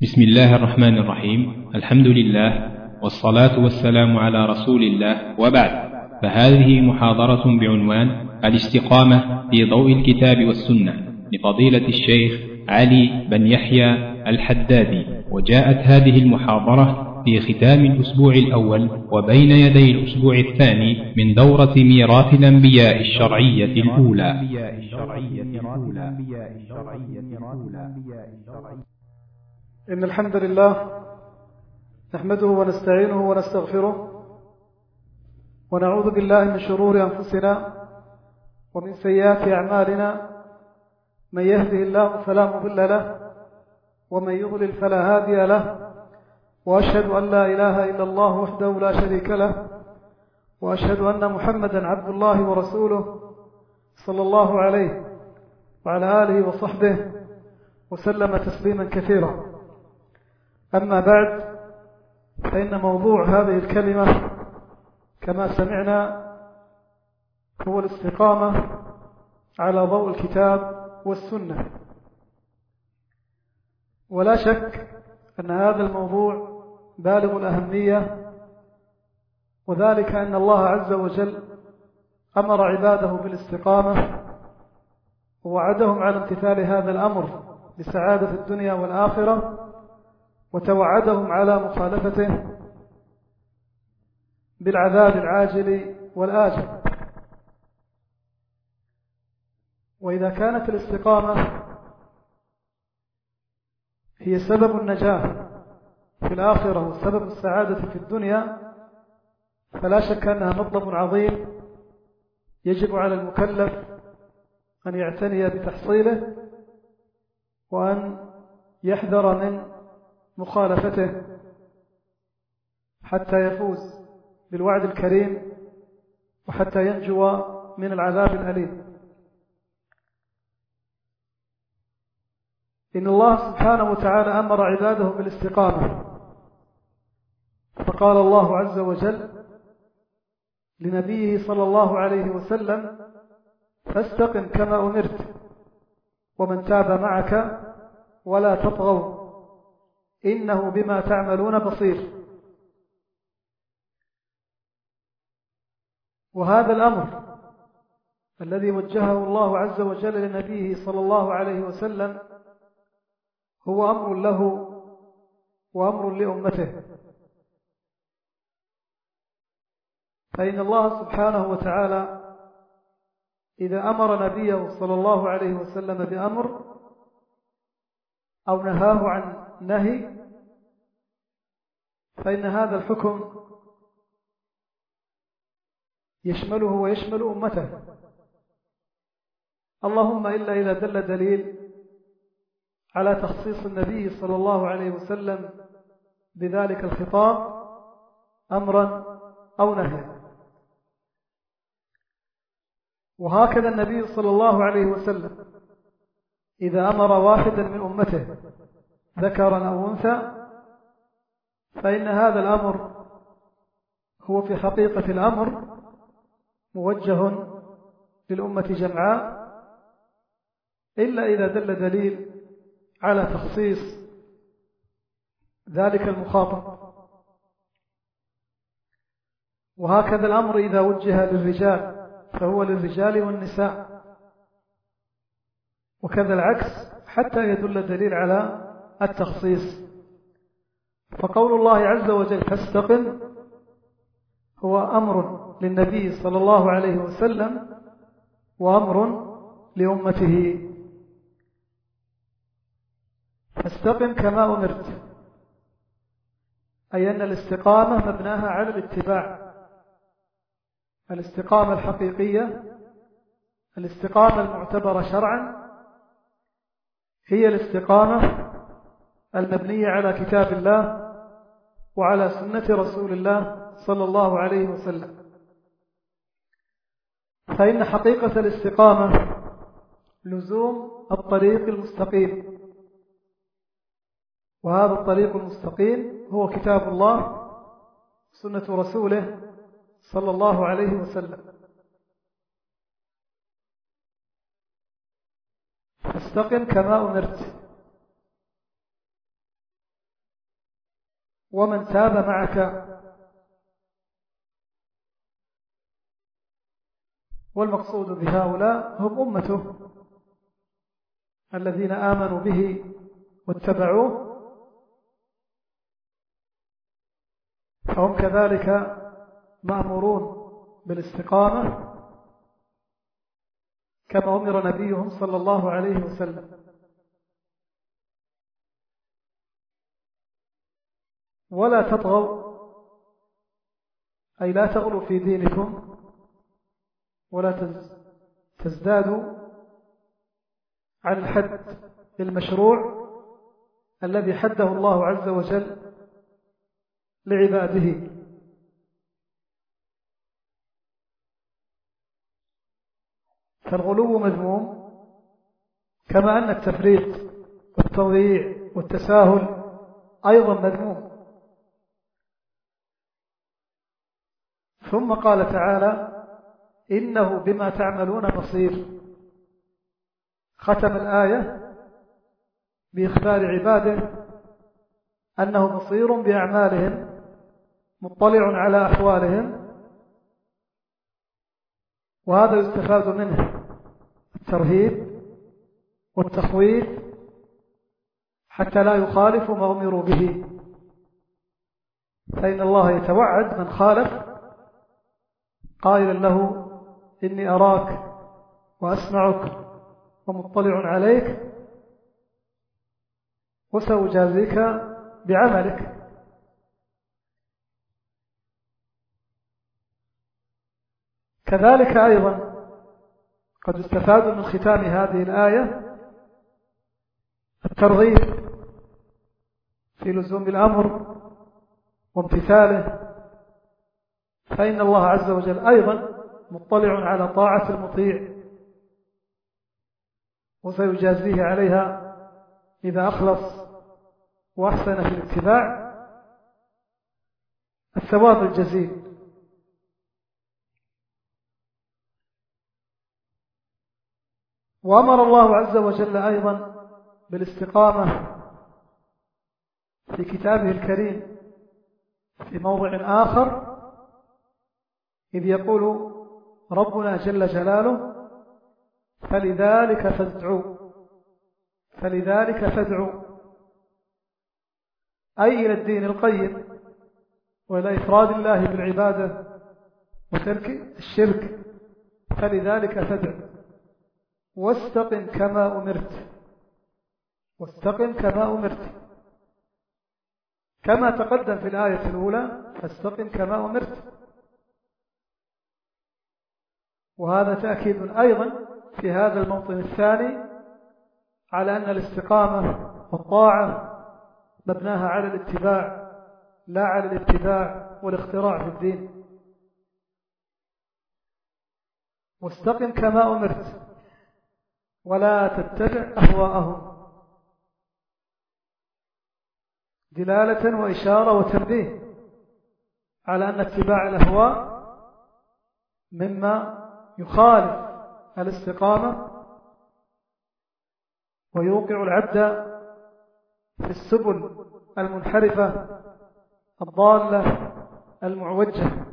بسم الله الرحمن الرحيم. الحمد لله والصلاة والسلام على رسول الله، وبعد، فهذه محاضرة بعنوان الاستقامة في ضوء الكتاب والسنة لفضيلة الشيخ علي بن يحيى الحدادي، وجاءت هذه المحاضرة في ختام الأسبوع الأول وبين يدي الأسبوع الثاني من دورة ميراث الأنبياء الشرعية الأولى. إن الحمد لله نحمده ونستعينه ونستغفره ونعوذ بالله من شرور أنفسنا ومن سيئات أعمالنا، من يهده الله فلا مضل له ومن يضلل فلا هادي له، وأشهد أن لا إله إلا الله وحده لا شريك له، وأشهد أن محمدا عبد الله ورسوله صلى الله عليه وعلى آله وصحبه وسلم تسليما كثيرا. أما بعد، فإن موضوع هذه الكلمة كما سمعنا هو الاستقامة على ضوء الكتاب والسنة. ولا شك أن هذا الموضوع بالغ الأهمية، وذلك أن الله عز وجل أمر عباده بالاستقامة ووعدهم على امتثال هذا الأمر بسعادة الدنيا والآخرة، وتوعدهم على مخالفته بالعذاب العاجل والآجل. وإذا كانت الاستقامة هي سبب النجاة في الآخرة وسبب السعادة في الدنيا، فلا شك أنها مطلب عظيم يجب على المكلف أن يعتني بتحصيله وأن يحذر من مخالفته حتى يفوز بالوعد الكريم وحتى ينجو من العذاب الأليم. إن الله سبحانه وتعالى أمر عباده بالاستقامة، فقال الله عز وجل لنبيه صلى الله عليه وسلم: فاستقم كما أمرت ومن تاب معك ولا تطغوا إنه بما تعملون بصير. وهذا الأمر الذي وجهه الله عز وجل لنبيه صلى الله عليه وسلم هو أمر له وأمر لأمته، فإن الله سبحانه وتعالى إذا أمر نبيه صلى الله عليه وسلم بأمر أو نهاه عن نهي، فإن هذا الحكم يشمله ويشمل أمته، اللهم إلا إذا دل دليل على تخصيص النبي صلى الله عليه وسلم بذلك الخطاب أمرا أو نهيا. وهكذا النبي صلى الله عليه وسلم إذا أمر واحدا من أمته ذكرا أو أنثى، فإن هذا الأمر هو في حقيقة الأمر موجه للأمة جمعاء، إلا إذا دل دليل على تخصيص ذلك المخاطب. وهكذا الأمر إذا وجه للرجال فهو للرجال والنساء، وكذا العكس حتى يدل دليل على التخصيص. فقول الله عز وجل فاستقم هو أمر للنبي صلى الله عليه وسلم وأمر لأمته. فاستقم كما أمرت، أي أن الاستقامة مبناها على الاتباع، الاستقامة الحقيقية، الاستقامة المعتبرة شرعا، هي الاستقامة المبنية على كتاب الله وعلى سنة رسول الله صلى الله عليه وسلم. فإن حقيقة الاستقامة لزوم الطريق المستقيم، وهذا الطريق المستقيم هو كتاب الله سنة رسوله صلى الله عليه وسلم. فاستقم كما أمرت، ومن تاب معك. والمقصود بهؤلاء هم أمته الذين آمنوا به واتبعوه، فهم كذلك مأمورون بالاستقامة كما أمر نبيهم صلى الله عليه وسلم. ولا تطغوا، أي لا تغلوا في دينكم ولا تزدادوا عن الحد المشروع الذي حده الله عز وجل لعباده. فالغلو مذموم، كما أن التفريط والتضييع والتساهل أيضا مذموم. ثم قال تعالى: إنه بما تعملون بصير. ختم الآية بإخبار عباده أنه بصير بأعمالهم، مطلع على أحوالهم، وهذا يستفاد منه الترهيب والتخويف حتى لا يخالفوا ما أمروا به، فإن الله يتوعد من خالف قائلا له: إني أراك وأسمعك ومطلع عليك وسأجازيك بعملك. كذلك أيضا قد استفاد من ختام هذه الآية الترغيب في لزوم الأمر وامتثاله، فإن الله عز وجل أيضا مطلع على طاعة المطيع وسيجازيه عليها إذا أخلص وأحسن في الاتباع الثواب الجزيل. وأمر الله عز وجل أيضا بالاستقامة في كتابه الكريم في موضع آخر، إذ يقول ربنا جل جلاله: فلذلك فادعوا أي إلى الدين القيم وإلى إفراد الله بالعبادة وترك الشرك. فلذلك فادع واستقم كما أمرت كما تقدم في الآية الأولى: فاستقم كما أمرت. وهذا تأكيد أيضا في هذا الموطن الثاني على أن الاستقامة والطاعة مبناها على الاتباع لا على الابتداع والاختراع في الدين. واستقم كما أمرت ولا تتبع أهواءهم، دلالة وإشارة وتنبيه على أن اتباع الأهواء مما يخالف الاستقامة ويوقع العبد في السبل المنحرفة الضالة المعوجة.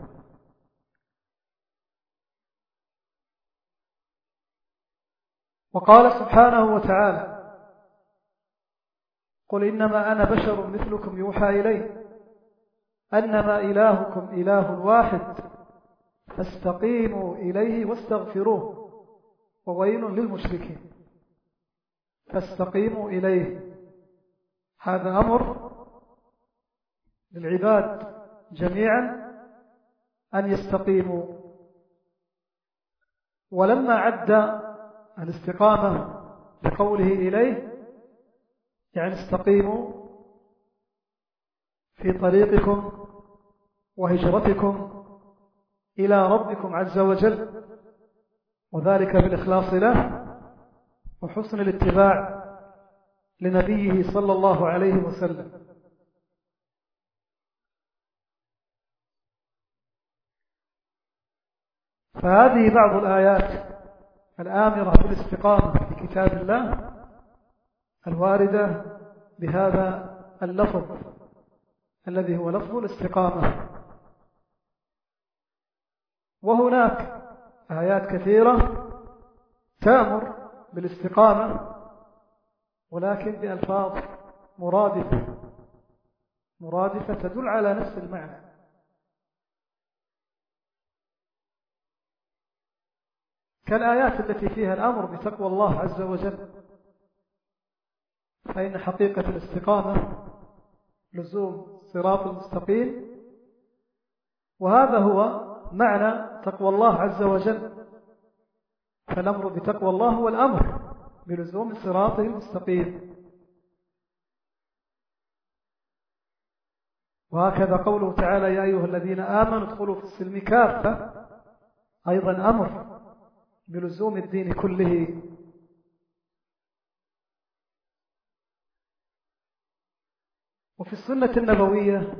وقال سبحانه وتعالى: قل إنما أنا بشر مثلكم يوحى إلي أنما إلهكم إله واحد فاستقيموا إليه واستغفروه وويل للمشركين. فاستقيموا إليه، هذا أمر للعباد جميعا أن يستقيموا. ولما عد الاستقامة بقوله إليه يعني استقيموا في طريقكم وهجرتكم إلى ربكم عز وجل، وذلك بالإخلاص له وحسن الاتباع لنبيه صلى الله عليه وسلم. فهذه بعض الآيات الآمرة بالاستقامة في كتاب الله الواردة بهذا اللفظ: الذي هو لفظ الاستقامة. وهناك آيات كثيرة تأمر بالاستقامة ولكن بألفاظ مرادفة تدل على نفس المعنى. كالآيات التي فيها الأمر بتقوى الله عز وجل، فإن حقيقة الاستقامة لزوم صراط المستقيم، وهذا هو معنى تقوى الله عز وجل، فالأمر بتقوى الله هو الأمر بلزوم صراطه المستقيم. وهكذا قوله تعالى يا أيها الذين آمنوا ادخلوا في السلم كافة، أيضا أمر بلزوم الدين كله. وفي السنة النبوية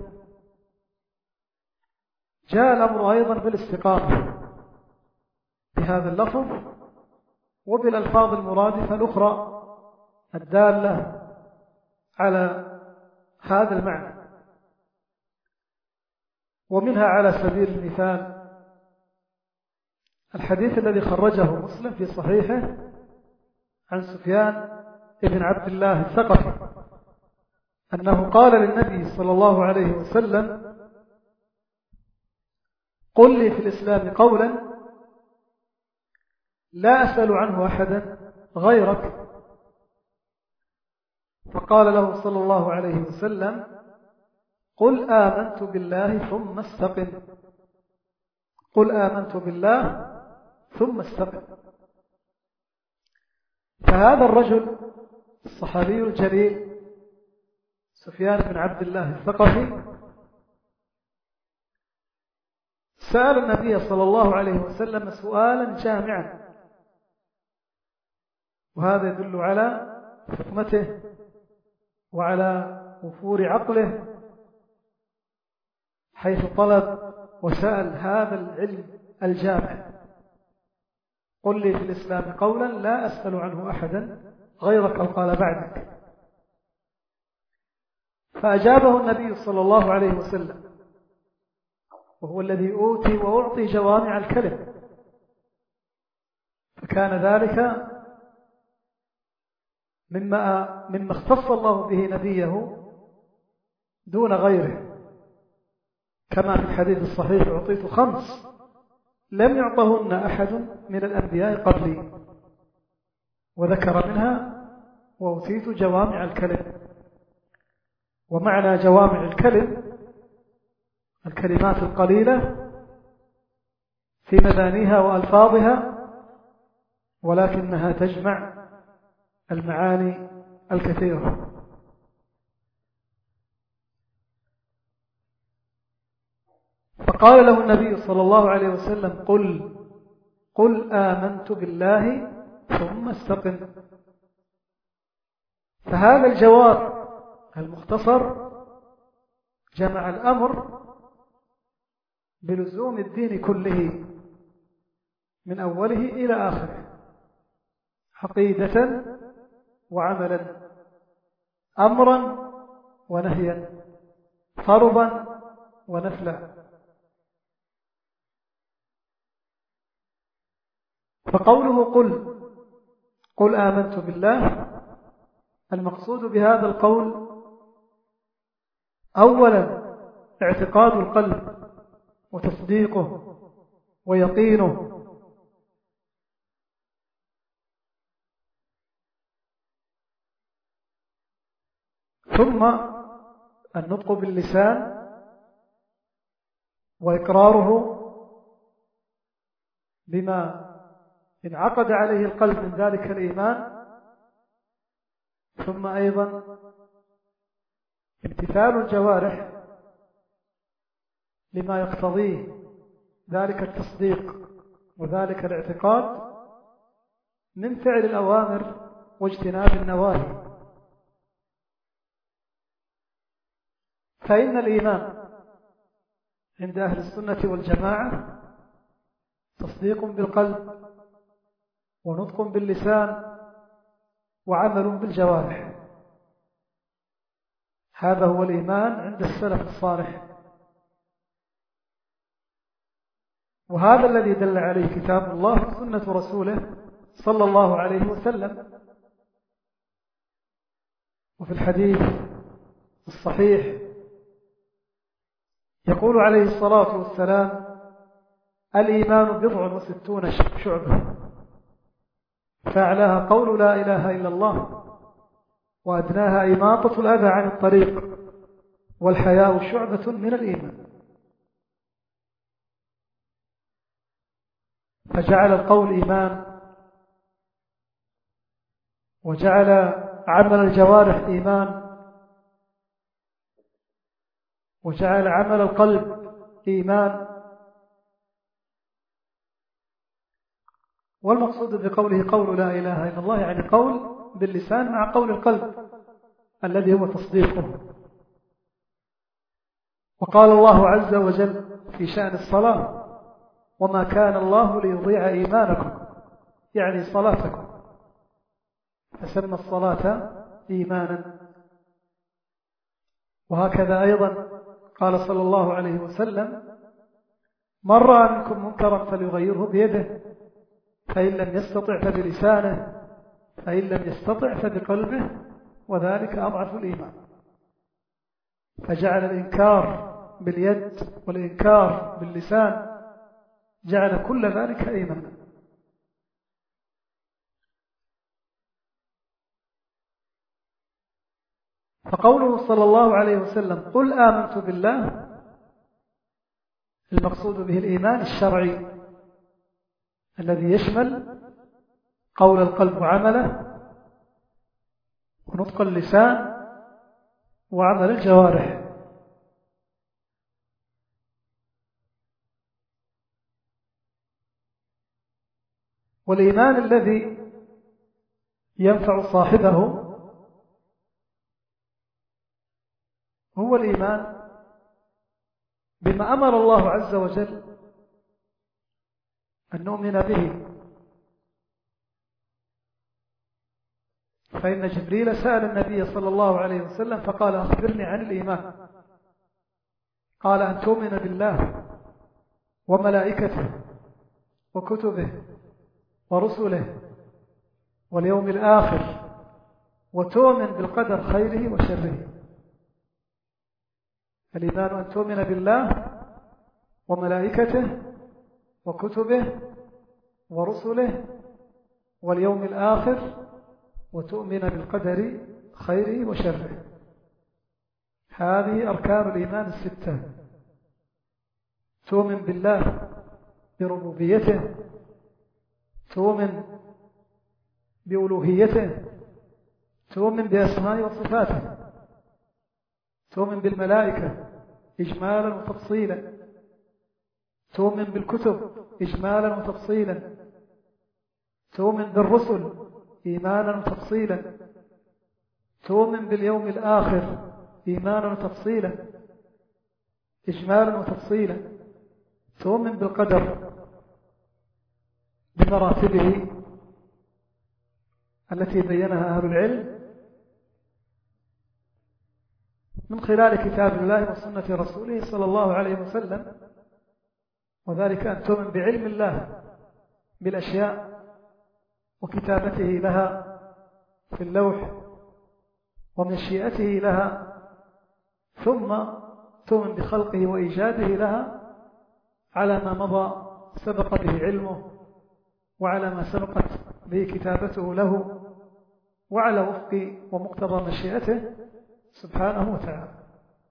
جاء الأمر أيضا بالاستقامة بهذا اللفظ وبالألفاظ المرادفة الأخرى الدالة على هذا المعنى. ومنها على سبيل المثال الحديث الذي خرجه مسلم في صحيحه عن سفيان بن عبد الله الثقفي أنه قال للنبي صلى الله عليه وسلم قل لي في الإسلام قولا لا أسأل عنه أحدا غيرك. فقال له صلى الله عليه وسلم قل آمنت بالله ثم استقم. قل آمنت بالله ثم استقم. فهذا الرجل الصحابي الجليل سفيان بن عبد الله الثقفي سأل النبي صلى الله عليه وسلم سؤالا جامعا، وهذا يدل على حكمته وعلى وفور عقله حيث طلب وسأل هذا العلم الجامع. قل لي في الإسلام قولا لا أسأل عنه أحدا غيرك أو قال بعدك. فأجابه النبي صلى الله عليه وسلم وهو الذي أوتي وأعطي جوامع الكلم، فكان ذلك مما اختص الله به نبيه دون غيره، كما في الحديث الصحيح أعطيت 5 لم يعطهن أحد من الأنبياء قبلي، وذكر منها وأوتيت جوامع الكلم. ومعنى جوامع الكلم الكلمات القليلة في مبانيها وألفاظها، ولكنها تجمع المعاني الكثيرة. فقال له النبي صلى الله عليه وسلم قل آمنت بالله ثم استقم. فهذا الجواب المختصر جمع الأمر بلزوم الدين كله من أوله إلى آخره عقيدة وعملا، أمرا ونهيا، فرضا ونفلا. فقوله قل آمنت بالله، المقصود بهذا القول أولا اعتقاد القلب وتصديقه ويقينه، ثم النطق باللسان وإقراره بما انعقد عليه القلب من ذلك الإيمان، ثم أيضا امتثال الجوارح لما يقتضيه ذلك التصديق وذلك الاعتقاد من فعل الأوامر واجتناب النواهي. فإن الإيمان عند أهل السنة والجماعة تصديق بالقلب ونطق باللسان وعمل بالجوارح. هذا هو الإيمان عند السلف الصالح، وهذا الذي دل عليه كتاب الله وسنة رسوله صلى الله عليه وسلم. وفي الحديث الصحيح يقول عليه الصلاة والسلام: الإيمان 60 شعبة، فأعلاها قول لا إله إلا الله، وأدناها إماطة الأذى عن الطريق، والحياء شعبة من الإيمان. فجعل القول إيمان، وجعل عمل الجوارح إيمان، وجعل عمل القلب إيمان. والمقصود بقوله قول لا إله إلا الله يعني قول باللسان مع قول القلب الذي هو تصديقه. وقال الله عز وجل في شأن الصلاة: وما كان الله ليضيع إيمانكم، يعني صلاتكم، فسمى الصلاة إيمانا. وهكذا أيضا قال صلى الله عليه وسلم: من رأى منكم منكرا فليغيره بيده، فإن لم يستطع فبلسانه، فإن لم يستطع فبقلبه، وذلك أضعف الإيمان. فجعل الإنكار باليد والإنكار باللسان، جعل كل ذلك إيمانا. فقوله صلى الله عليه وسلم: قل آمنت بالله، المقصود به الإيمان الشرعي الذي يشمل قول القلب وعمله، ونطق اللسان، وعمل الجوارح. والإيمان الذي ينفع صاحبه هو الإيمان بما أمر الله عز وجل أن نؤمن به. فإن جبريل سأل النبي صلى الله عليه وسلم فقال: أخبرني عن الإيمان. قال: أن تؤمن بالله وملائكته وكتبه ورسله واليوم الآخر، وتؤمن بالقدر خيره وشره. الإيمان أن تؤمن بالله وملائكته وكتبه ورسله واليوم الآخر، وتؤمن بالقدر خيره وشره. هذه أركان الإيمان 6: تؤمن بالله بربوبيته، تؤمن بألوهيته، تؤمن بأسماء وصفاته، تؤمن بالملائكة إجمالا وتفصيلا، تؤمن بالكتب إجمالا وتفصيلا، تؤمن بالرسل إيمانا وتفصيلا، تؤمن باليوم الآخر إيمانا وتفصيلا إجمالا وتفصيلا، تؤمن بالقدر بمراتبه التي بينها أهل العلم من خلال كتاب الله وسنة رسوله صلى الله عليه وسلم. وذلك أن تؤمن بعلم الله بالأشياء وكتابته لها في اللوح ومشيئته لها، ثم تؤمن بخلقه وإيجاده لها على ما مضى سبق به علمه، وعلى ما سبقت به كتابته له، وعلى وفق ومقتضى مشيئته سبحانه وتعالى.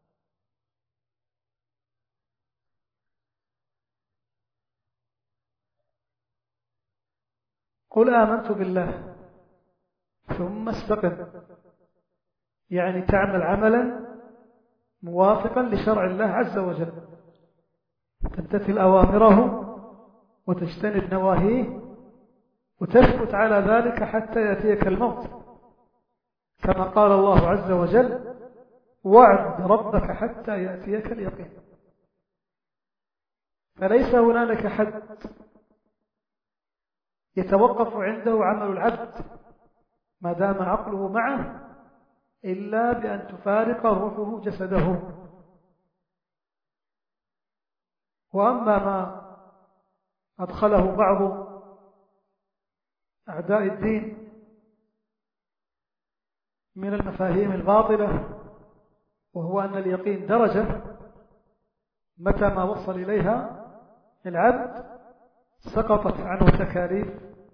قل آمنت بالله ثم استقم، يعني تعمل عملا موافقا لشرع الله عز وجل، تمتثل أوامره وتجتنب نواهيه، وتثبت على ذلك حتى يأتيك الموت، كما قال الله عز وجل: واعبد ربك حتى يأتيك اليقين. فليس هنالك حد يتوقف عنده عمل العبد ما دام عقله معه إلا بأن تفارق روحه جسده. وأما ما أدخله بعض أعداء الدين من المفاهيم الباطلة، وهو أن اليقين درجة متى ما وصل إليها العبد سقطت عنه تكاليف،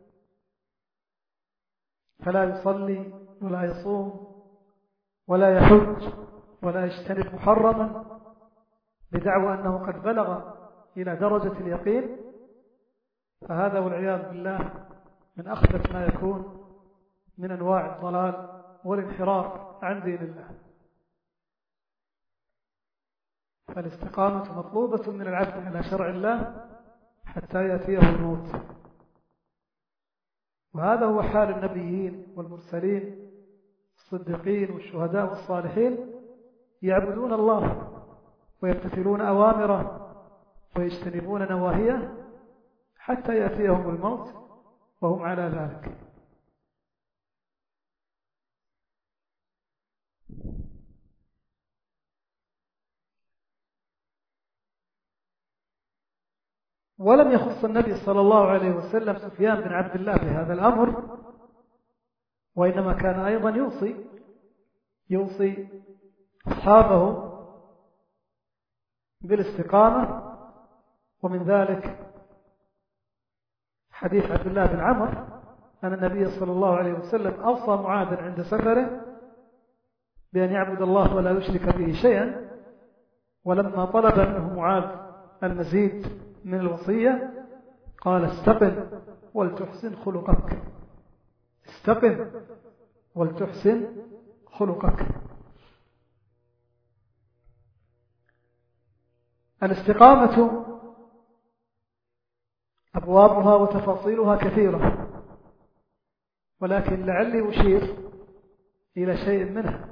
فلا يصلي ولا يصوم ولا يحج ولا يجتنب محرما بدعوى أنه قد بلغ إلى درجة اليقين. فهذا والعياذ بالله من أخبث ما يكون من أنواع الضلال والانحراف عن دين الله. فالاستقامة مطلوبة من العبد على شرع الله حتى يأتيه الموت. وهذا هو حال النبيين والمرسلين الصديقين والشهداء والصالحين، يعبدون الله ويمتثلون أوامره ويجتنبون نواهيه حتى يأتيهم الموت وهم على ذلك. ولم يخص النبي صلى الله عليه وسلم سفيان بن عبد الله بهذا الأمر، وإنما كان أيضا يوصي أصحابه بالاستقامة. ومن ذلك حديث عبد الله بن عمر أن النبي صلى الله عليه وسلم أوصى معاذ عند سفره بأن يعبد الله ولا يشرك به شيئا، ولما طلب منه معاذ المزيد من الوصية قال استقم ولتحسن خلقك، استقم ولتحسن خلقك. الاستقامة أبوابها وتفاصيلها كثيرة، ولكن لعلي أشير إلى شيء منها.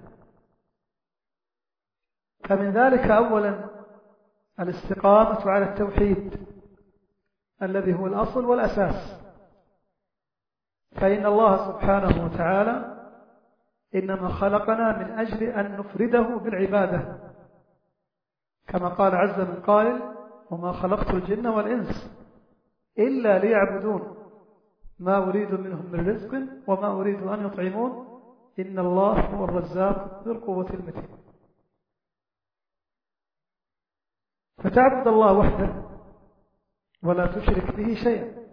فمن ذلك أولا الاستقامة على التوحيد الذي هو الأصل والأساس، فإن الله سبحانه وتعالى إنما خلقنا من أجل أن نفرده بالعبادة، كما قال عز من قائل وما خلقت الجن والإنس إلا ليعبدون ما أريد منهم من رزق وما أريد أن يطعمون إن الله هو الرزاق ذو القوة المتين. فتعبد الله وحده ولا تشرك به شيئا.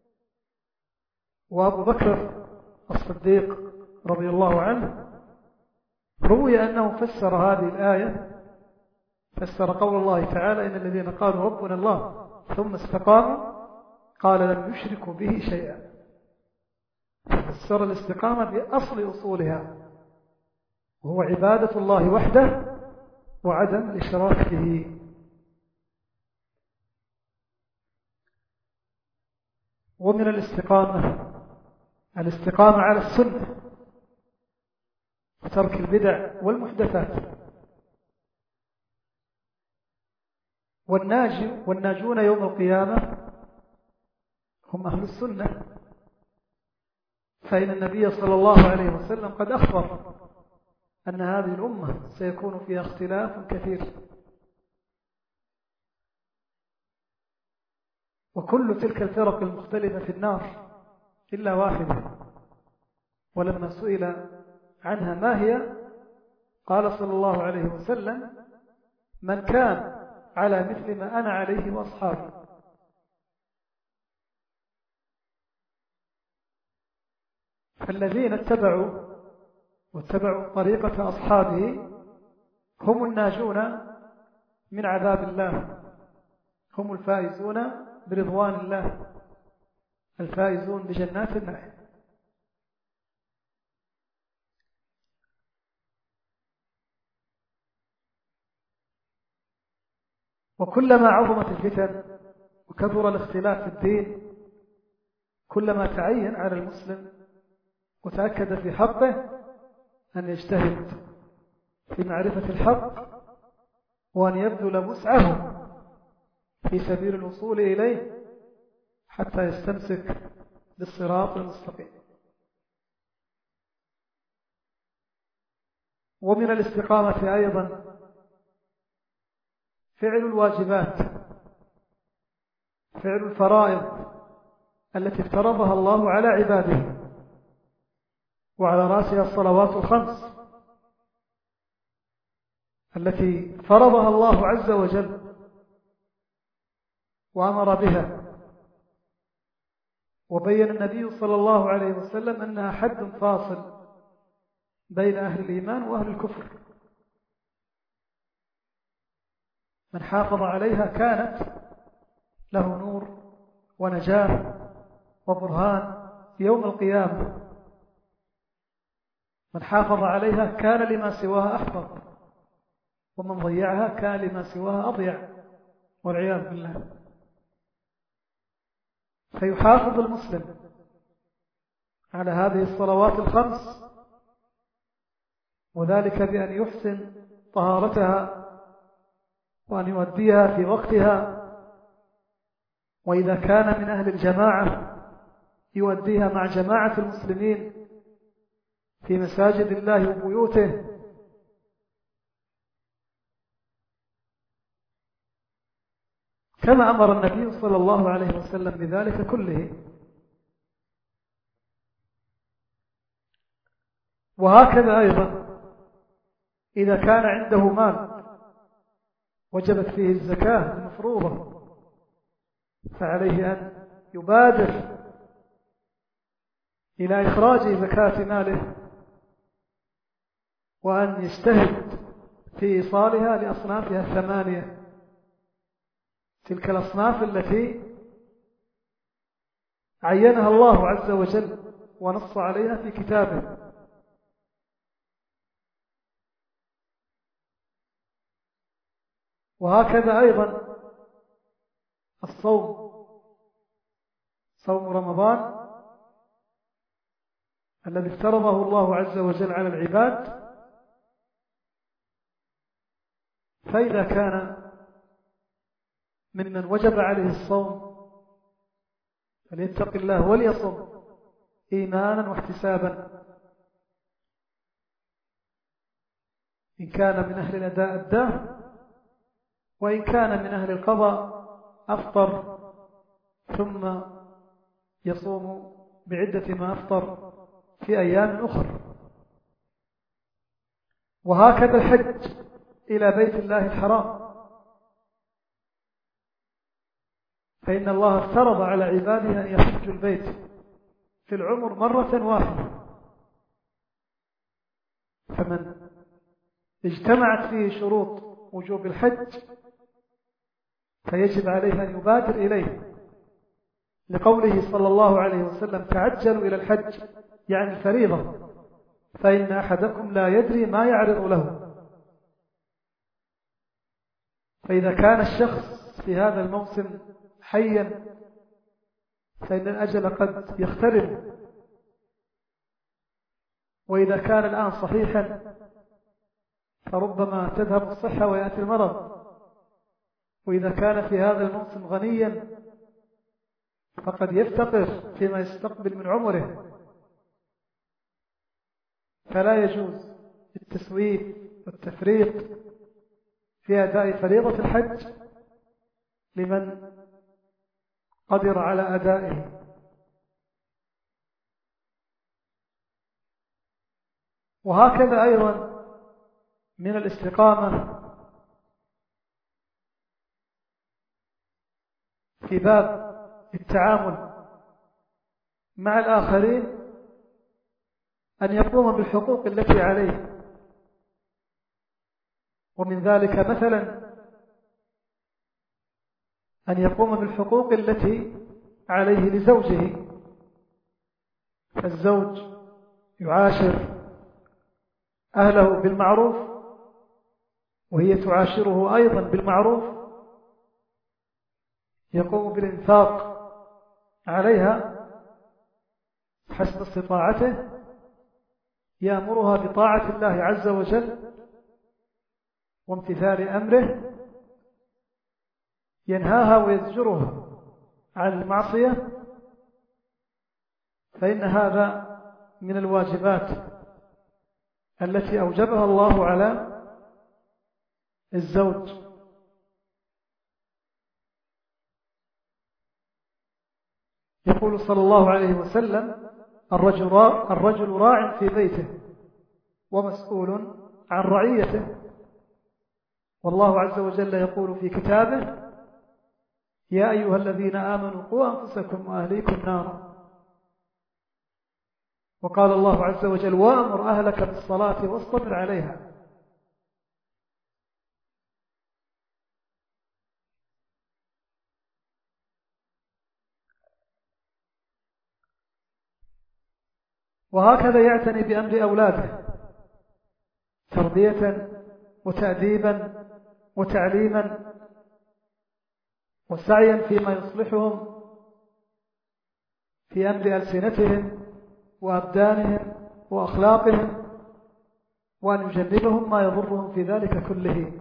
وأبو بكر الصديق رضي الله عنه روي أنه فسر هذه الآية، فسر قول الله تعالى إن الذين قالوا ربنا الله ثم استقاموا قال لم يشركوا به شيئا. فسر الاستقامة بأصل أصولها، وهو عبادة الله وحده وعدم الإشراك به. ومن الاستقامة على السنة وترك البدع والمحدثات. والناجون يوم القيامة هم أهل السنة، فإن النبي صلى الله عليه وسلم قد أخبر أن هذه الأمة سيكون فيها اختلاف كثير، وكل تلك الفرق المختلفة في النار إلا واحدة. ولما سئل عنها ما هي قال صلى الله عليه وسلم من كان على مثل ما أنا عليه وأصحابي. فالذين واتبعوا طريقة أصحابه هم الناجون من عذاب الله، هم الفائزون برضوان الله، الفائزون بجنات النعيم. وكلما عظمت الفتن وكثر الاختلاف في الدين كلما تعين على المسلم وتأكد في حقه أن يجتهد في معرفة الحق وأن يبذل وسعه في سبيل الوصول إليه حتى يستمسك بالصراط المستقيم. ومن الاستقامة أيضا فعل الواجبات، فعل الفرائض التي افترضها الله على عباده، وعلى رأسها الصلوات الخمس التي فرضها الله عز وجل وأمر بها، وبين النبي صلى الله عليه وسلم أنها حد فاصل بين أهل الإيمان وأهل الكفر. من حافظ عليها كانت له نور ونجاة وبرهان يوم القيامة، من حافظ عليها كان لما سواها أحفظ، ومن ضيعها كان لما سواها أضيع والعياذ بالله. فيحافظ المسلم على هذه الصلوات الخمس، وذلك بأن يحسن طهارتها وأن يؤديها في وقتها، وإذا كان من أهل الجماعة يؤديها مع جماعة المسلمين في مساجد الله وبيوته، كما أمر النبي صلى الله عليه وسلم بذلك كله. وهكذا أيضا إذا كان عنده مال وجبت فيه الزكاة المفروضة، فعليه أن يبادر إلى إخراج زكاة ماله، وأن يجتهد في إيصالها لأصنافها الثمانية، تلك الأصناف التي عينها الله عز وجل ونص عليها في كتابه. وهكذا أيضا الصوم، صوم رمضان الذي افترضه الله عز وجل على العباد، فإذا كان ممن وجب عليه الصوم فليتق الله وليصم إيمانا واحتسابا، إن كان من أهل الأداء أداه، وإن كان من أهل القضاء أفطر ثم يصوم بعدة ما أفطر في أيام أخرى. وهكذا الحج إلى بيت الله الحرام، فإن الله افترض على عباده أن يحجوا البيت في العمر مرة واحدة، فمن اجتمعت فيه شروط وجوب الحج فيجب عليه أن يبادر إليه، لقوله صلى الله عليه وسلم: تعجلوا إلى الحج، يعني الفريضة، فإن أحدكم لا يدري ما يعرض له. فإذا كان الشخص في هذا الموسم حيا فإن الأجل قد يخترب، وإذا كان الآن صحيحا فربما تذهب الصحة ويأتي المرض، وإذا كان في هذا الموسم غنيا فقد يفتقر فيما يستقبل من عمره. فلا يجوز التسويف والتفريط في أداء فريضة الحج لمن قدر على أدائه. وهكذا أيضا من الاستقامة في باب التعامل مع الآخرين أن يقوم بالحقوق التي عليه، ومن ذلك مثلا أن يقوم بالحقوق التي عليه لزوجه، فالزوج يعاشر أهله بالمعروف وهي تعاشره أيضا بالمعروف، يقوم بالإنفاق عليها حسب استطاعته، يأمرها بطاعة الله عز وجل وامتثال أمره، ينهاها ويزجرها عن المعصية، فإن هذا من الواجبات التي أوجبها الله على الزوج. يقول صلى الله عليه وسلم: الرجل راع في بيته ومسؤول عن رعيته. والله عز وجل يقول في كتابه: يا أيها الذين آمنوا قوا أنفسكم وأهليكم نارا. وقال الله عز وجل: وأمر أهلك بالصلاة واصطبر عليها. وهكذا يعتني بأمر أولاده تربية وتأديبا وتعليما وسعيا فيما يصلحهم في أمر ألسنتهم وأبدانهم وأخلاقهم، وأن يجنبهم ما يضرهم في ذلك كله.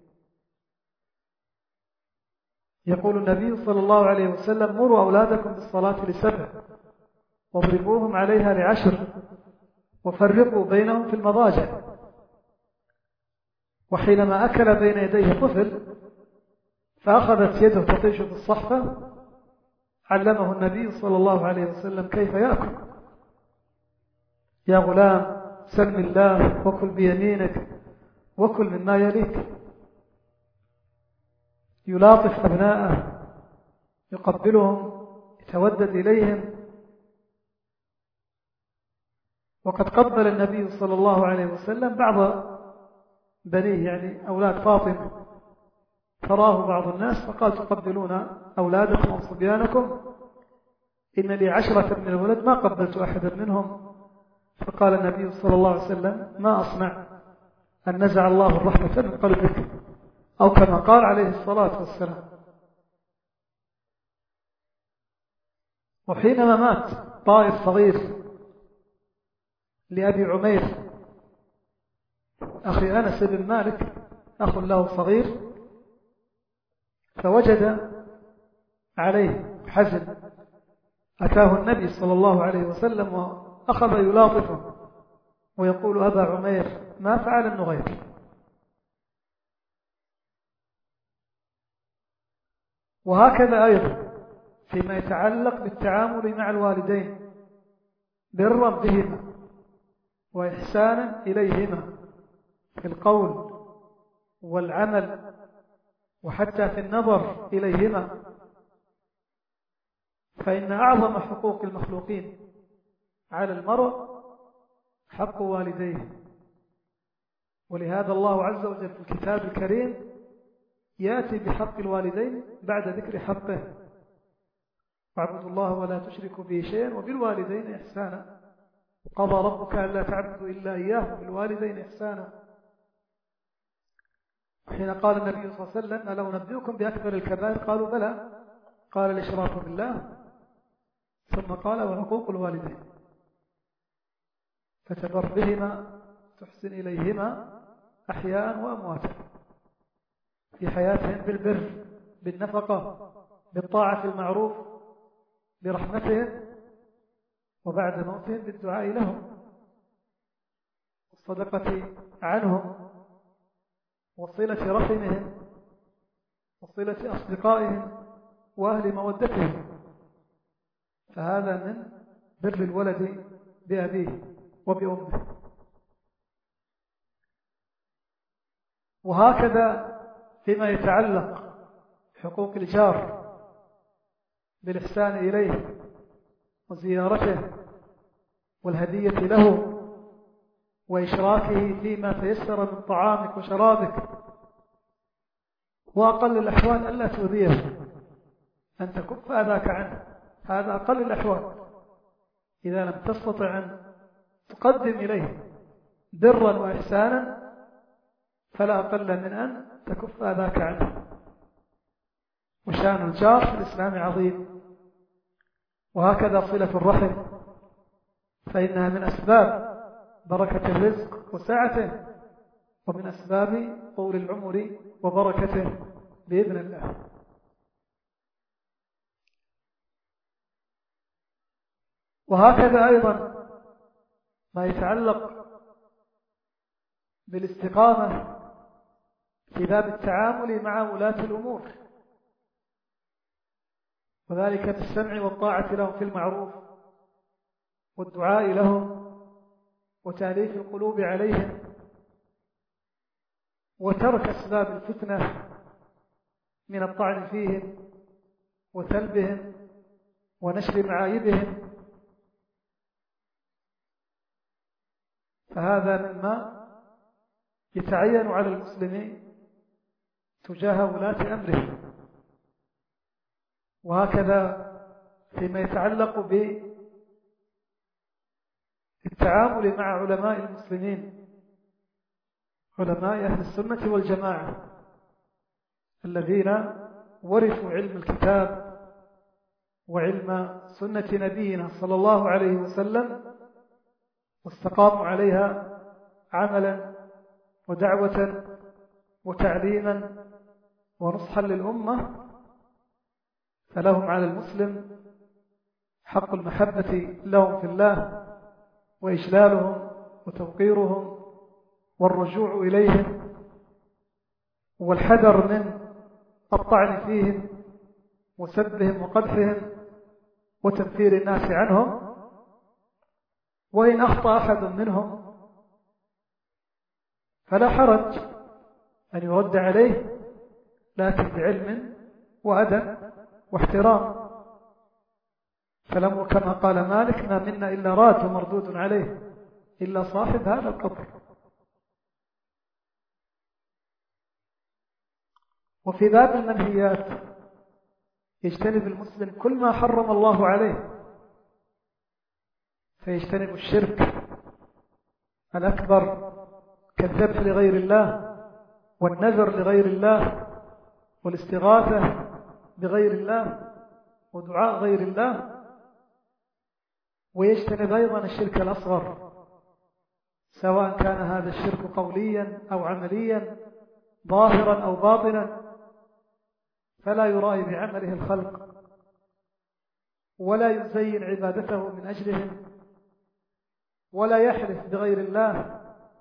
يقول النبي صلى الله عليه وسلم: مروا أولادكم بالصلاة ل7 واضربوهم عليها ل10 وفرقوا بينهم في المضاجع. وحينما أكل بين يديه طفل فأخذت يده تطيش بالصحفة علمه النبي صلى الله عليه وسلم كيف يأكل: يا غلام سلم الله وكل بيمينك وكل مما يليك. يلاطف أبناءه، يقبلهم، يتودد إليهم. وقد قبل النبي صلى الله عليه وسلم بعض بنيه، يعني أولاد فاطمة، فراه بعض الناس فقال: تقبلون أولادكم وصبيانكم؟ إن لي 10 من الولد ما قبلت أحدا منهم. فقال النبي صلى الله عليه وسلم: ما أصنع أن نزع الله الرحمة من قلبك، أو كما قال عليه الصلاة والسلام. وحينما مات طائر صغير لأبي عمير أخي أنس بن مالك، أخ له صغير، فوجد عليه حزن، أتاه النبي صلى الله عليه وسلم وأخذ يلاطفه ويقول: أبا عمير ما فعل النغير؟ وهكذا أيضا فيما يتعلق بالتعامل مع الوالدين برا بهما وإحسانا إليهما في القول والعمل وحتى في النظر إليهما، فإن أعظم حقوق المخلوقين على المرء حق والديه. ولهذا الله عز وجل في الكتاب الكريم يأتي بحق الوالدين بعد ذكر حقه: واعبدوا الله ولا تشركوا به شيئا وبالوالدين إحسانا. قضى ربك ألا تعبدوا إلا إياه وبالوالدين إحسانا. حين قال النبي صلى الله عليه وسلم: ألا أنبئكم بأكبر الكبائر؟ قالوا: بلى. قال: الإشراك بالله، ثم قال: وحقوق الوالدين، فتبر بهما، تحسن إليهما أحياء وأمواتا، في حياتهم بالبر، بالنفقة، بالطاعة، في المعروف، برحمتهم، وبعد موتهم بالدعاء لهم، والصدقة عنهم، وصلة رحمهم، وصلة أصدقائهم وأهل مودتهم. فهذا من بر الولد بأبيه وبأمه. وهكذا فيما يتعلق حقوق الجار بالإحسان إليه وزيارته والهدية له وإشراكه فيما تيسر من طعامك وشرابك، وأقل الأحوال ألا تؤذيه، أن تكف أذاك عنه. هذا أقل الأحوال. إذا لم تستطع أن تقدم إليه برا وإحسانا فلا أقل من أن تكف أذاك عنه. وشان الجار في الإسلام عظيم. وهكذا صلة الرحم، فإنها من أسباب بركة الرزق وسعته، ومن أسباب طول العمر وبركته بإذن الله. وهكذا أيضا ما يتعلق بالاستقامة في باب التعامل مع ولاة الأمور، وذلك بالسمع والطاعة لهم في المعروف والدعاء لهم وتأليف القلوب عليهم وترك أسباب الفتنة من الطعن فيهم وسلبهم ونشر معايبهم. فهذا مما يتعين على المسلمين تجاه ولاة أمرهم. وهكذا فيما يتعلق بالتعامل مع علماء المسلمين، علماء أهل السنة والجماعة الذين ورثوا علم الكتاب وعلم سنة نبينا صلى الله عليه وسلم واستقاموا عليها عملا ودعوة وتعليما ونصحا للأمة، فلهم على المسلم حق المحبة لهم في الله وإجلالهم وتوقيرهم والرجوع إليهم والحذر من الطعن فيهم وسبهم وقدحهم وتنفير الناس عنهم. وإن أخطأ أحد منهم فلا حرج أن يرد عليه، لكن بعلم وأدب واحترام. فلم كما قال مالك: ما منا إلا راد ومردود عليه إلا صاحب هذا القبر. وفي باب المنهيات يجتنب المسلم كل ما حرم الله عليه، فيجتنب الشرك الأكبر كالذبح لغير الله والنذر لغير الله والاستغاثة بغير الله ودعاء غير الله، ويجتنب أيضا الشرك الأصغر، سواء كان هذا الشرك قوليا أو عمليا ظاهرا أو باطنا، فلا يرائي بعمله الخلق ولا يزين عبادته من أجلهم ولا يحلف بغير الله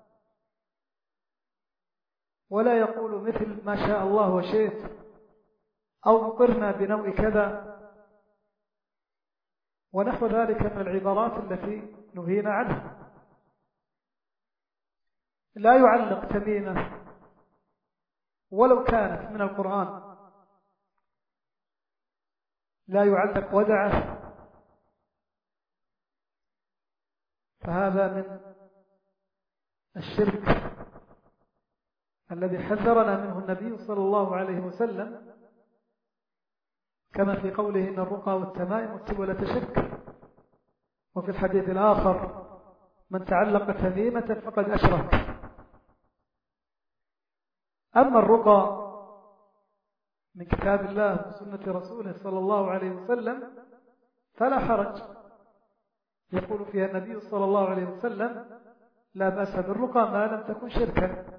ولا يقول مثل ما شاء الله وشئت أو مقرنا بنوع كذا ونحو ذلك من العبارات التي نهينا عنها. لا يعلق تميمة ولو كانت من القرآن، لا يعلق ودعه، فهذا من الشرك الذي حذرنا منه النبي صلى الله عليه وسلم، كما في قوله: إن الرقى والتمائم والتولة شرك. وفي الحديث الآخر: من تعلق تميمة فقد أشرك. أما الرقى من كتاب الله وسنة رسوله صلى الله عليه وسلم فلا حرج، يقول فيها النبي صلى الله عليه وسلم: لا بأس بالرقى ما لم تكن شركا.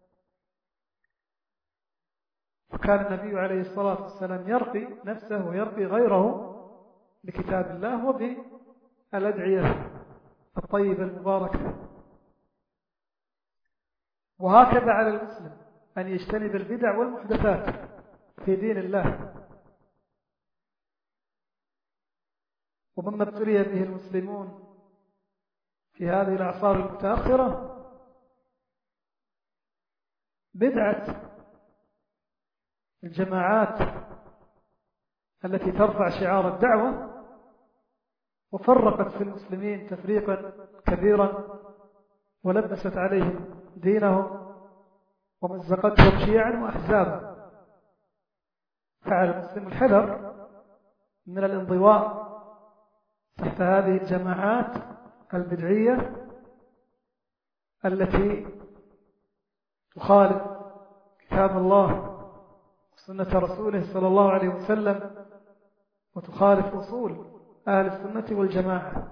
وكان النبي عليه الصلاة والسلام يرقي نفسه ويرقي غيره بكتاب الله وبالأدعية الطيبة المباركة. وهكذا على المسلم أن يجتنب البدع والمحدثات في دين الله. ومما ابتلي به المسلمون في هذه الأعصار المتأخرة بدعة الجماعات التي ترفع شعار الدعوة وفرقت في المسلمين تفريقا كبيرا ولبست عليهم دينهم ومزقتهم شيعا وأحزابا. فعلى المسلم الحذر من الانضواء تحت هذه الجماعات البدعية التي تخالف كتاب الله وسنة رسوله صلى الله عليه وسلم وتخالف أصول أهل السنة والجماعة.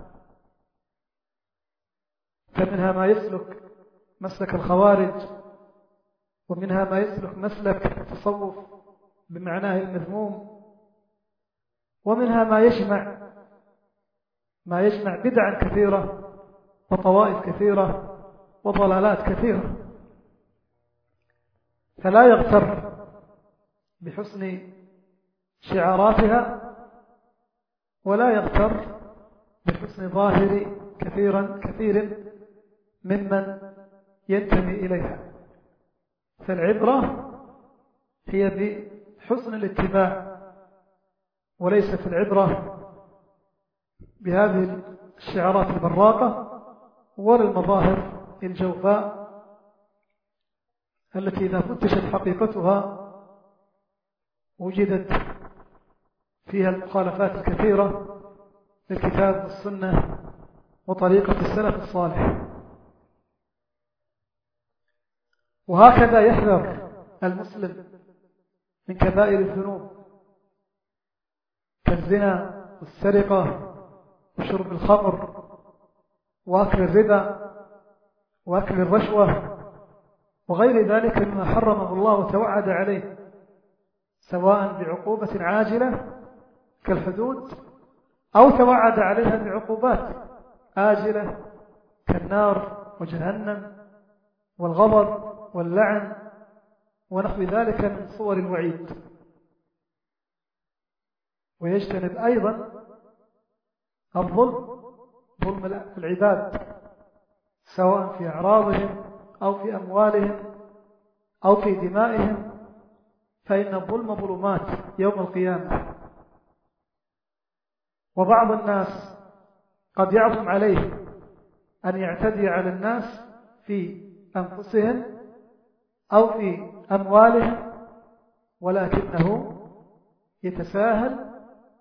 فمنها ما يسلك مسلك الخوارج، ومنها ما يسلك مسلك التصوف بمعناه المذموم، ومنها ما يجمع بدعا كثيرة وطوائف كثيرة وضلالات كثيرة. فلا يغتر بحسن شعاراتها ولا يغتر بحسن ظاهر كثير ممن ينتمي إليها. فالعبرة هي بحسن الاتباع وليست العبرة بهذه الشعارات البراقة ولا المظاهر الجوفاء التي إذا فتشت حقيقتها وجدت فيها المخالفات الكثيرة للكتاب والسنة وطريقة السلف الصالح. وهكذا يحذر المسلم من كبائر الذنوب كالزنا والسرقة وشرب الخمر وأكل الربا وأكل الرشوة وغير ذلك مما حرمه الله وتوعد عليه، سواء بعقوبة عاجلة كالحدود أو توعد عليها بعقوبات آجلة كالنار وجهنم والغضب واللعن ونحو ذلك من صور الوعيد. ويجتنب أيضا ظلم العباد سواء في أعراضهم أو في أموالهم أو في دمائهم، فإن الظلم ظلمات يوم القيامة. وبعض الناس قد يعظم عليه أن يعتدي على الناس في أنفسهم أو في أموالهم، ولكنه يتساهل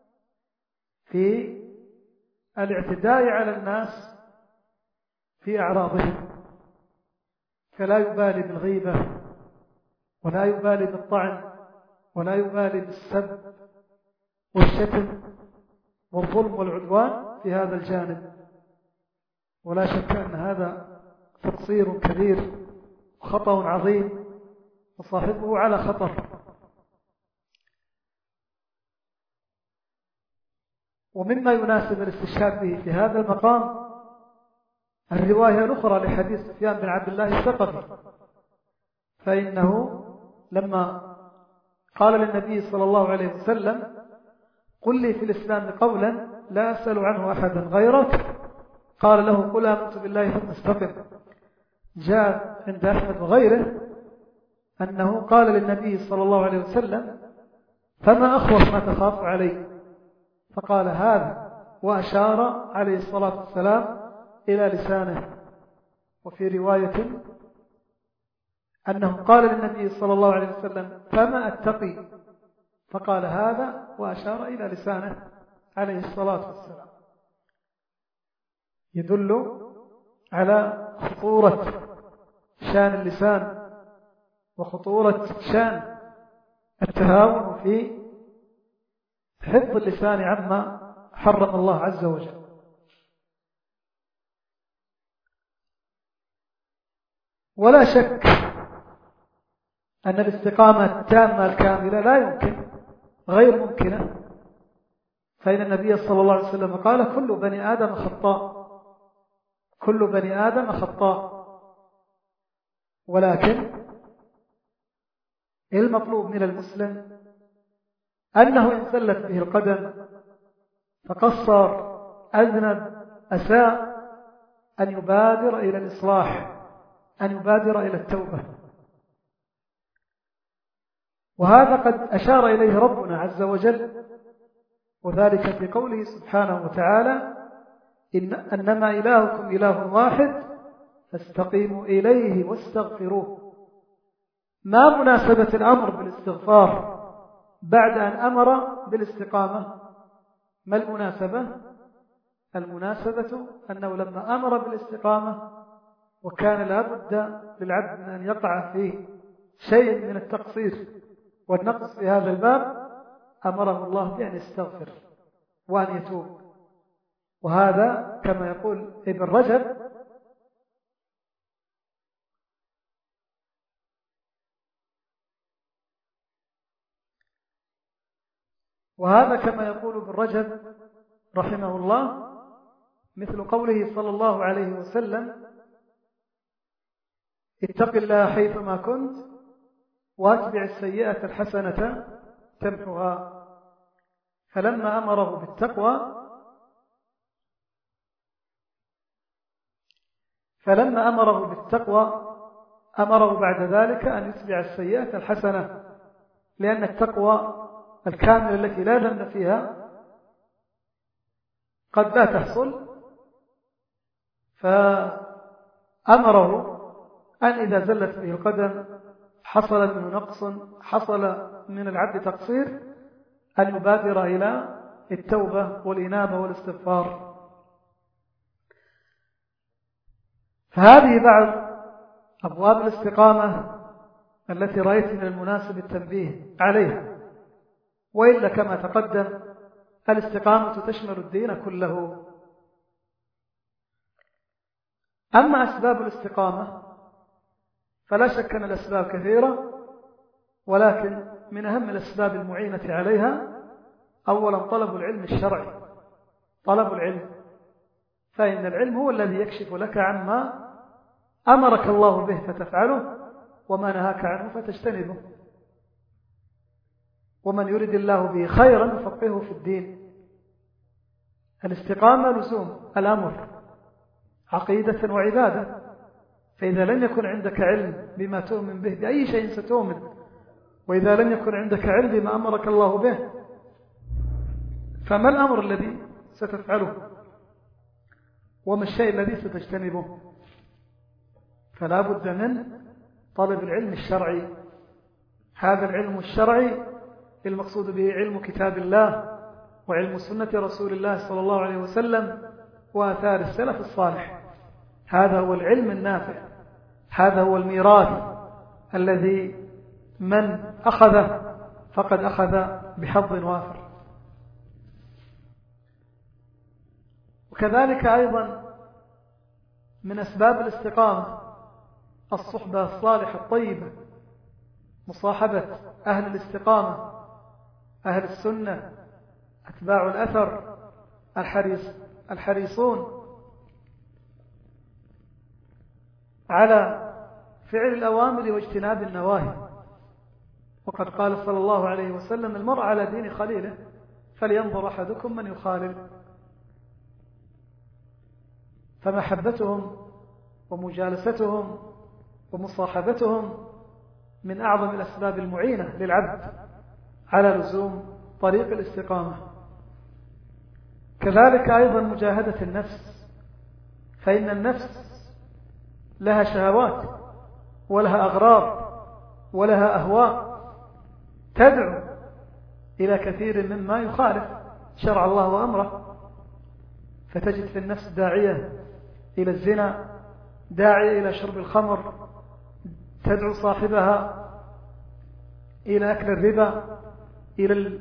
في الاعتداء على الناس في أعراضهم، فلا يبالي بالغيبة ولا يبالي بالطعن ولا يبالي بالسب والشتم والظلم والعدوان في هذا الجانب. ولا شك أن هذا تقصير كبير وخطأ عظيم وصاحبه على خطر. ومما يناسب الاستشهاد به في هذا المقام الرواية الأخرى لحديث سفيان بن عبد الله الثقفي، فإنه لما قال للنبي صلى الله عليه وسلم: قل لي في الإسلام قولا لا أسأل عنه أحدا غيرك، قال له: قل آمنت بالله ثم استقم. جاء عند أحمد وغيره أنه قال للنبي صلى الله عليه وسلم: فما أخوف ما تخاف عليه؟ فقال: هذا، وأشار عليه الصلاة والسلام إلى لسانه. وفي رواية أنه قال للنبي صلى الله عليه وسلم: فما أتقي؟ فقال: هذا، وأشار إلى لسانه عليه الصلاة والسلام. يدل على خطورة شان اللسان وخطورة شان التهاون في حفظ اللسان عما حرم الله عز وجل. ولا شك أن الاستقامة التامة الكاملة لا يمكن، غير ممكنة، فإن النبي صلى الله عليه وسلم قال: كل بني آدم خطاء، كل بني آدم خطاء. ولكن المطلوب من المسلم أنه إن زلت به القدم فقصر، أذنب، أساء، أن يبادر إلى الإصلاح، أن يبادر إلى التوبة. وهذا قد أشار إليه ربنا عز وجل، وذلك في قوله سبحانه وتعالى: أنما إلهكم إله واحد فاستقيموا إليه واستغفروه. ما مناسبة الأمر بالاستغفار بعد أن أمر بالاستقامة؟ ما المناسبة؟ المناسبة أنه لما أمر بالاستقامة وكان لا بد للعبد من أن يقع في شيء من التقصير والنقص في هذا الباب، أمره الله بأن يستغفر وأن يتوب. وهذا كما يقول ابن رجب: وهذا كما يقول ابن رجب رحمه الله مثل قوله صلى الله عليه وسلم: اتق الله حيثما كنت واتبع السيئة الحسنة تمحها. فلما أمره بالتقوى أمره بعد ذلك أن يتبع السيئة الحسنة، لأن التقوى الكاملة التي لا ذنب فيها قد لا تحصل، فأمره أن إذا زلت به القدم حصل منه نقص، حصل من العبد تقصير، أن يبادر إلى التوبة والإنابة والاستغفار. فهذه بعض أبواب الاستقامة التي رأيت من المناسب التنبيه عليها، وإلا كما تقدم الاستقامة تشمل الدين كله. أما أسباب الاستقامة فلا شك أن الأسباب كثيرة، ولكن من أهم الأسباب المعينة عليها أولا طلب العلم الشرعي. طلب العلم، فإن العلم هو الذي يكشف لك عما أمرك الله به فتفعله، وما نهاك عنه فتجتنبه. ومن يرد الله به خيرا يفقهه في الدين. الاستقامة لزوم الأمر عقيدة وعبادة، فإذا لم يكن عندك علم بما تؤمن به بأي شيء ستؤمن، وإذا لم يكن عندك علم بما أمرك الله به، فما الأمر الذي ستفعله وما الشيء الذي ستجتنبه؟ فلا بد من طلب العلم الشرعي. هذا العلم الشرعي المقصود به علم كتاب الله وعلم سنة رسول الله صلى الله عليه وسلم وآثار السلف الصالح. هذا هو العلم النافع، هذا هو الميراث الذي من أخذه فقد أخذ بحظ وافر. وكذلك أيضا من أسباب الاستقامة الصحبة الصالحة الطيبة، مصاحبة أهل الاستقامة، أهل السنة، أتباع الأثر، الحريصون على فعل الأوامر واجتناب النواهي. وقد قال صلى الله عليه وسلم: المرء على دين خليله فلينظر أحدكم من يخالل. فمحبتهم ومجالستهم ومصاحبتهم من أعظم الأسباب المعينة للعبد على لزوم طريق الاستقامة. كذلك أيضا مجاهدة النفس، فإن النفس لها شهوات ولها أغراض ولها أهواء تدعو إلى كثير مما يخالف شرع الله وأمره، فتجد في النفس داعية إلى الزنا، داعية إلى شرب الخمر، تدعو صاحبها إلى أكل الربا، إلى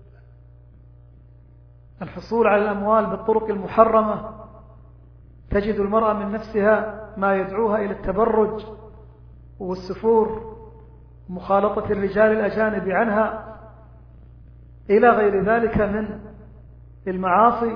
الحصول على الأموال بالطرق المحرمة. تجد المرأة من نفسها ما يدعوها إلى التبرج والسفور، مخالطة الرجال الأجانب عنها، إلى غير ذلك من المعاصي.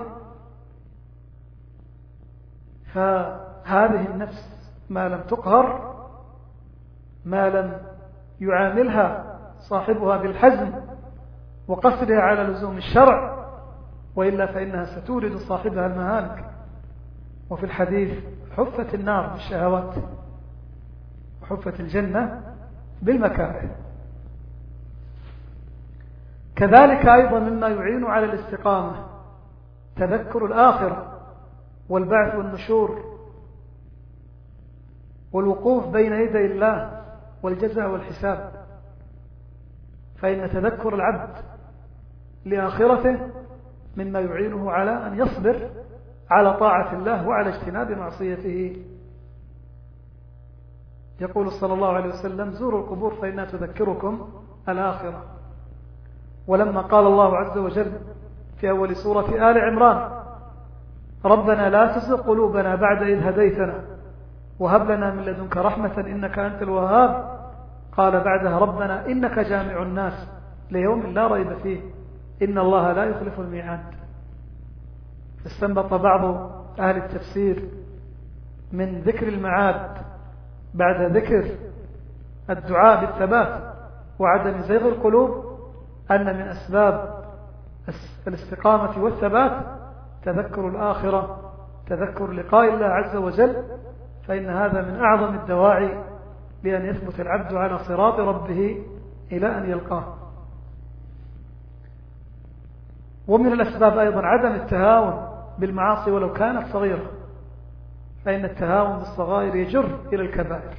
فهذه النفس ما لم تقهر، ما لم يعاملها صاحبها بالحزم وقصدها على لزوم الشرع، وإلا فإنها ستورد صاحبها المهالك. وفي الحديث: حفت النار بالشهوات وحفت الجنة بالمكاره. كذلك أيضا مما يعين على الاستقامة تذكر الآخرة والبعث والنشور والوقوف بين يدي الله والجزاء والحساب. فإن تذكر العبد لآخرته مما يعينه على أن يصبر على طاعة الله وعلى اجتناب معصيته. يقول صلى الله عليه وسلم: زوروا القبور فإنها تذكركم الآخرة. ولما قال الله عز وجل في أول سورة آل عمران: ربنا لا تزغ قلوبنا بعد إذ هديتنا وهب لنا من لدنك رحمة إنك أنت الوهاب، قال بعدها: ربنا إنك جامع الناس ليوم لا ريب فيه إن الله لا يخلف الميعاد. استنبط بعض أهل التفسير من ذكر المعاد بعد ذكر الدعاء بالثبات وعدم زيغ القلوب أن من أسباب الاستقامة والثبات تذكر الآخرة، تذكر لقاء الله عز وجل، فإن هذا من أعظم الدواعي لأن يثبت العبد على صراط ربه إلى أن يلقاه. ومن الأسباب أيضا عدم التهاون بالمعاصي ولو كانت صغيرة، فإن التهاون بالصغائر يجر إلى الكبائر.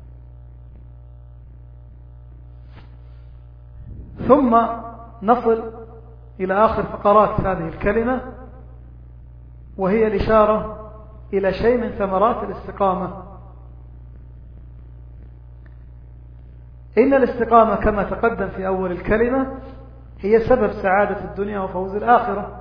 ثم نصل إلى آخر فقرات هذه الكلمة، وهي الإشارة إلى شيء من ثمرات الاستقامة. إن الاستقامة كما تقدم في أول الكلمة هي سبب سعادة الدنيا وفوز الآخرة،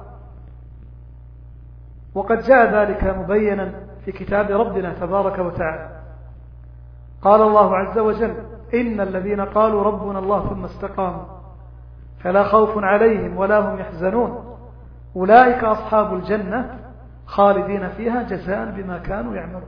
وقد جاء ذلك مبينا في كتاب ربنا تبارك وتعالى. قال الله عز وجل: إن الذين قالوا ربنا الله ثم استقاموا فلا خوف عليهم ولا هم يحزنون أولئك أصحاب الجنة خالدين فيها جزاء بما كانوا يعملون.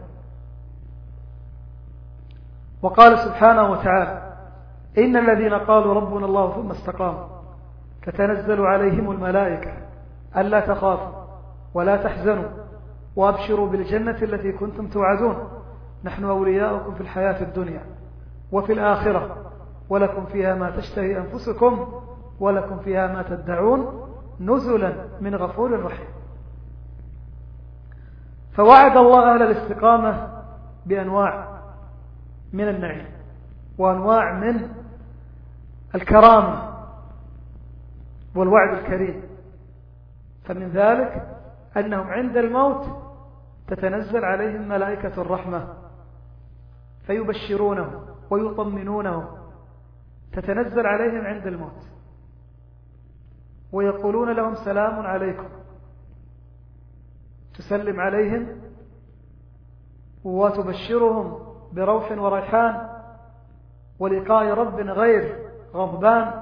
وقال سبحانه وتعالى: إن الذين قالوا ربنا الله ثم استقاموا تتنزل عليهم الملائكة ألا تخافوا ولا تحزنوا وأبشروا بالجنة التي كنتم توعدون نحن أولياؤكم في الحياة الدنيا وفي الآخرة ولكم فيها ما تشتهي أنفسكم ولكم فيها ما تدعون نزلا من غفور رحيم. فوعد الله أهل الاستقامة بأنواع من النعيم وأنواع من الكرامة والوعد الكريم. فمن ذلك أنهم عند الموت تتنزل عليهم ملائكة الرحمة فيبشرونهم ويطمنونهم، تتنزل عليهم عند الموت ويقولون لهم سلام عليكم، تسلم عليهم وتبشرهم بروح وريحان ولقاء رب غير غضبان،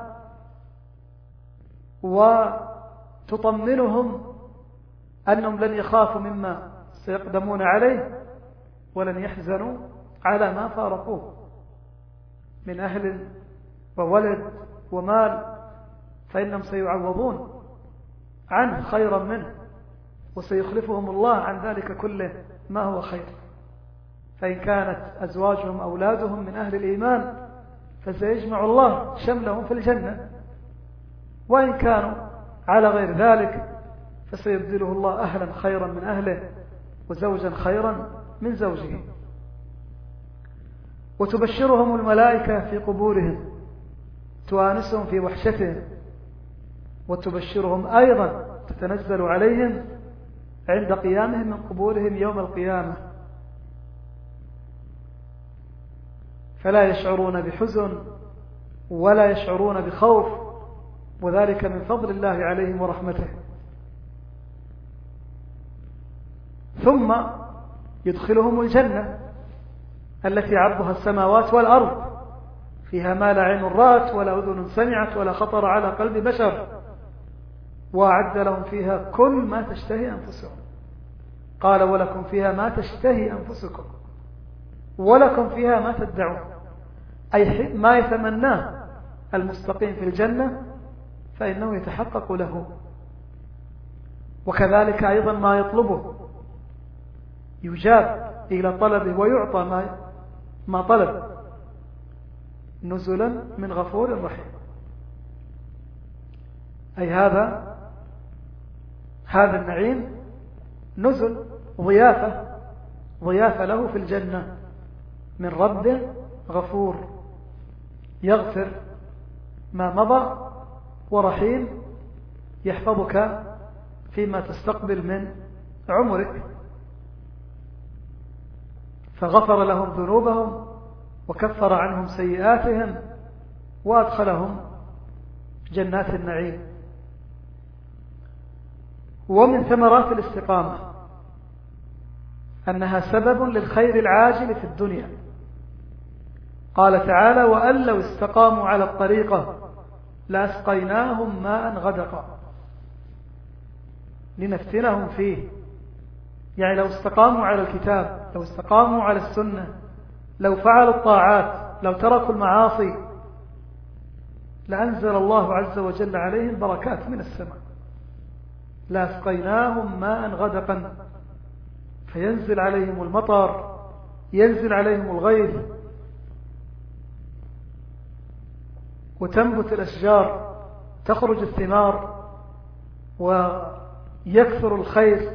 وتطمنهم أنهم لن يخافوا مما سيقدمون عليه ولن يحزنوا على ما فارقوه من أهل وولد ومال، فإنهم سيعوضون عنه خيرا منه وسيخلفهم الله عن ذلك كله ما هو خير. فإن كانت أزواجهم أولادهم من أهل الإيمان فسيجمع الله شملهم في الجنة، وإن كانوا على غير ذلك فسيبدله الله أهلا خيرا من أهله وزوجا خيرا من زوجه. وتبشرهم الملائكة في قبورهم توانسهم في وحشتهم، وتبشرهم أيضا تتنزل عليهم عند قيامهم من قبورهم يوم القيامة، فلا يشعرون بحزن ولا يشعرون بخوف، وذلك من فضل الله عليهم ورحمته. ثم يدخلهم الجنة التي عرضها السماوات والأرض، فيها ما لا عين رأت ولا أذن سمعت ولا خطر على قلب بشر، وأعد لهم فيها كل ما تشتهي أنفسهم. قال: ولكم فيها ما تشتهي أنفسكم ولكم فيها ما تدعون، أي ما يتمناه المستقيم في الجنة فإنه يتحقق له، وكذلك أيضا ما يطلبه يجاب إلى طلبه ويعطى ما طلب نزلا من غفور رحيم. أي هذا النعيم نزل ضيافة له في الجنة من رب غفور يغفر ما مضى، ورحيم يحفظك فيما تستقبل من عمرك. فغفر لهم ذنوبهم وكفر عنهم سيئاتهم وأدخلهم جنات النعيم. ومن ثمرات الاستقامة أنها سبب للخير العاجل في الدنيا. قال تعالى: وأن لو استقاموا على الطريقة لأسقيناهم ماء غدقا لنفتنهم فيه. يعني لو استقاموا على الكتاب، لو استقاموا على السنة، لو فعلوا الطاعات، لو تركوا المعاصي، لأنزل الله عز وجل عليهم بركات من السماء، لأسقيناهم ماء غدقا، فينزل عليهم المطر، ينزل عليهم الغيث، وتنبت الأشجار، تخرج الثمار، ويكثر الخير،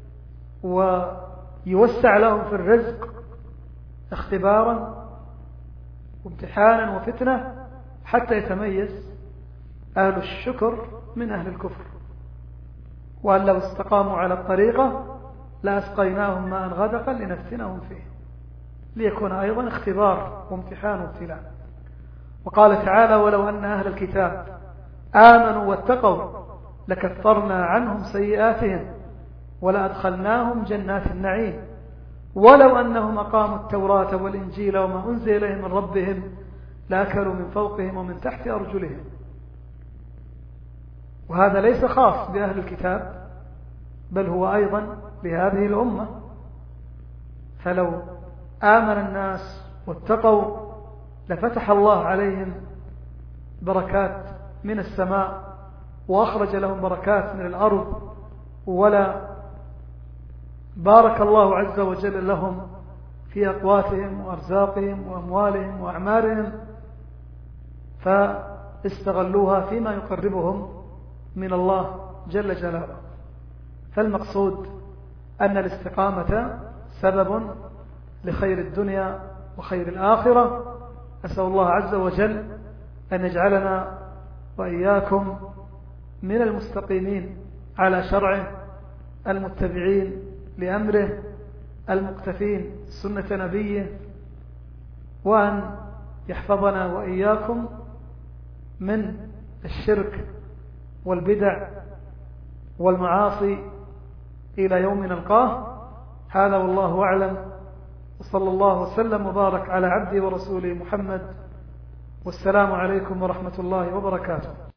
ويوسع لهم في الرزق اختبارا وامتحانا وفتنة، حتى يتميز أهل الشكر من أهل الكفر. وأن لو استقاموا على الطريقة لأسقيناهم ماء غدقا لنفتنهم فيه، ليكون أيضا اختبار وامتحان وابتلاء. وقال تعالى: ولو أن أهل الكتاب آمنوا واتقوا لكفرنا عنهم سيئاتهم ولأدخلناهم جنات النعيم ولو أنهم أقاموا التوراة والإنجيل وما أنزل إليهم من ربهم لأكلوا من فوقهم ومن تحت أرجلهم. وهذا ليس خاص بأهل الكتاب، بل هو أيضا لهذه الأمة. فلو آمن الناس واتقوا لفتح الله عليهم بركات من السماء وأخرج لهم بركات من الأرض، ولا بارك الله عز وجل لهم في أقواتهم وأرزاقهم وأموالهم وأعمارهم، فاستغلوها فيما يقربهم من الله جل جلاله. فالمقصود أن الاستقامة سبب لخير الدنيا وخير الآخرة. أسأل الله عز وجل أن يجعلنا وإياكم من المستقيمين على شرعه، المتبعين لأمره، المقتفين سنة نبيه، وأن يحفظنا وإياكم من الشرك والبدع والمعاصي إلى يوم نلقاه. هذا والله أعلم، وصلى الله وسلم وبارك على عبده ورسوله محمد، والسلام عليكم ورحمة الله وبركاته.